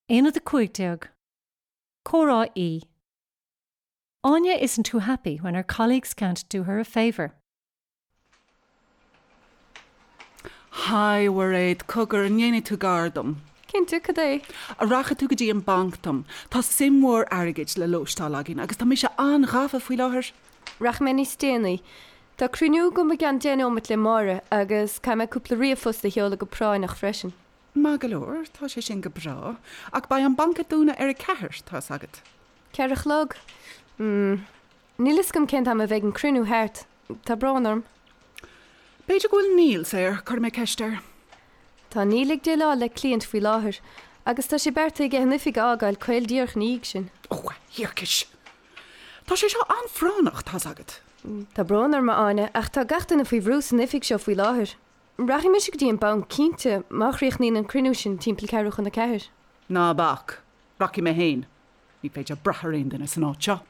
Éad a cuaigteag. Córá E. Anya isn't too happy when her colleagues can't do her a favour. Hai war éid cogur an dhéine tú gardam. Cén tú cadé? A racha tú go dtí an banktam. Tá simmór airgid le lóistá agin, agus tá mi se an rafa faoi láthir. Rach mé ní stéanaí. Tá cruinú go me gan déanaómat le mára agus cai me cúpla riamhfos de heola go práin nach freisin. Má galóir, tá sé sin go brá, ach ba an banca dúna ar a cethir tá agad. Ceirech log? Nílas gom cent am a bheith an cruinú háart. Tá bránarm. Beidir gohfuil níl séir chuir mé ceisteir. Tá nílig dé lá le client faoi láthir, agus tá sé berta ige nifig ágáil coil díoch níag sin. Ó, hiircis. Tá sé seo anfránach tá agad. Tá bránarm má áine ach tá gatainna faoi bhrús nifig seo faoi láthir. Rachi mis go dtí an ban cínte má rioch ní an cruinú sin timppla ceirúchan na ceir. Ná bach, raci mé héin. Ní féidir brathar aon duna san áitseo.